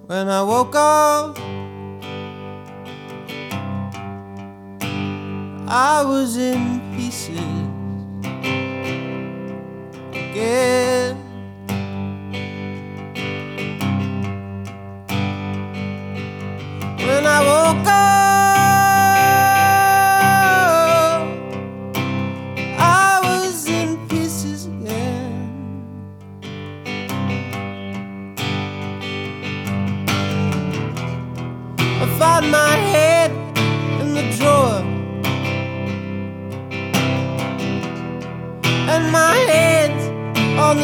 When I woke up, I was in pieces again. When I woke up, I was in pieces again. I found my head in the drawer and my hands on the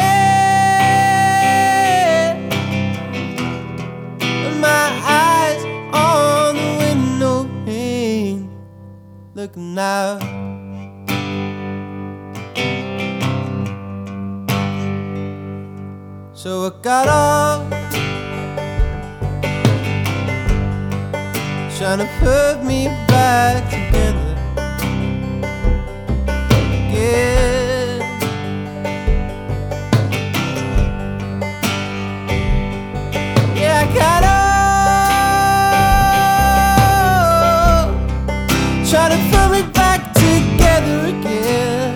chair and my eyes on the window pane, looking out. So I got up, trying to put me back together again. Yeah, I got up, trying to put me back together again.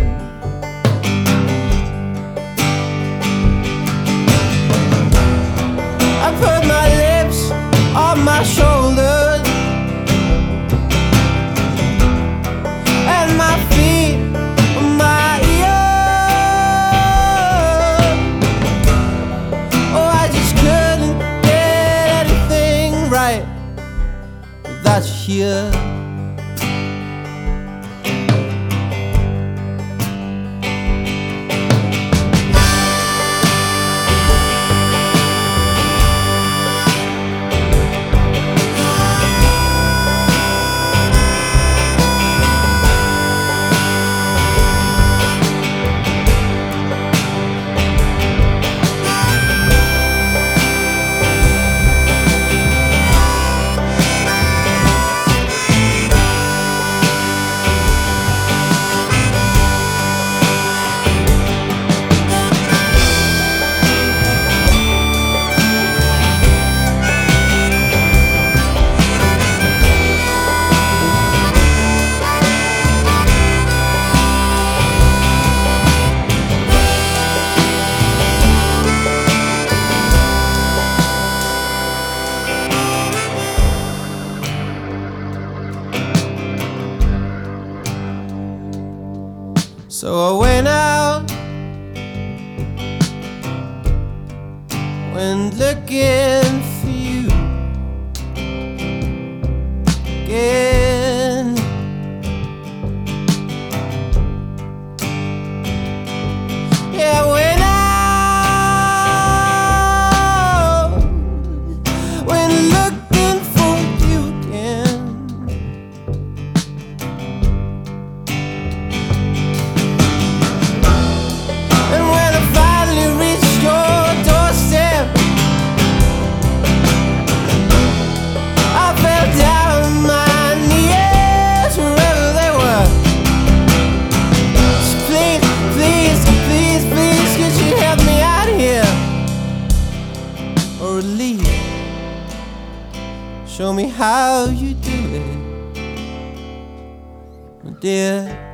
I put my lips on my shoulders and my feet on my ears. Oh, I just couldn't get anything right without you here. So I went out, went looking for you again. Yeah, I went out, went looking for you again. Show me how you do it, my dear.